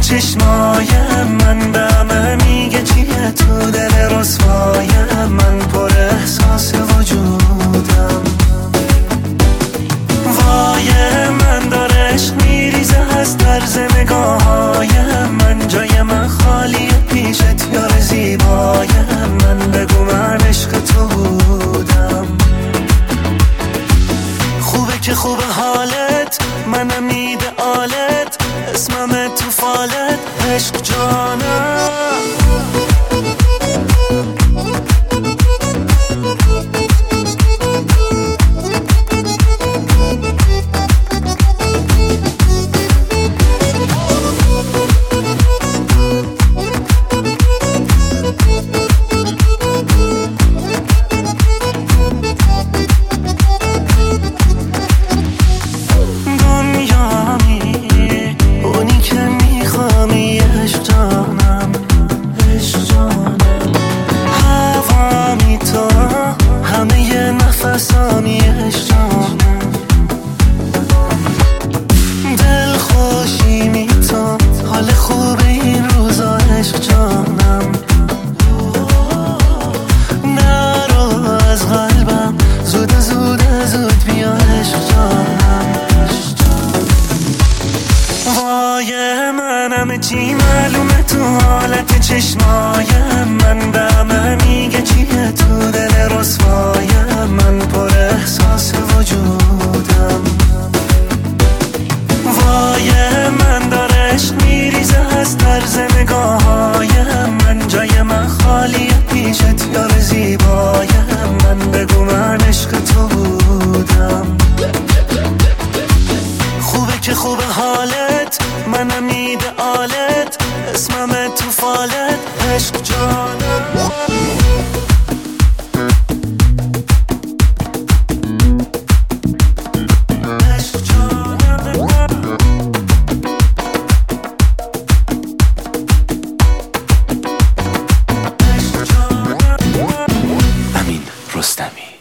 چشمایم، من به همه میگه چیه تو دل رسوایم، من پر احساس وجودم. وای من داره عشق میریزه از طرز نگاهایم، من جای من خالیه پیشت یار زیبایم، من بگو من عشق تو بودم. خوبه که خوبه حالت، منم ایدئالت، اسمم تو فالت، عشق جانم. دل خوشی میتون، حال خوب این روزا عشق جانم. نرو از قلبم، زود بیا عشق جانم. وای من همه چی معلومه تو حالت چشمایم، من به همه میگه چیه تو دل رسوایم، من پر احساس وجودم. وای من داره عشق میریزه از طرز نگاهایم، من جای من خالیه پیشت یار زیبایم، من بگو من عشق تو بودم. خوبه که خوبه حالت، منم ایدئالت، اسمم تو فالت، عشق جانم. امین رستمی.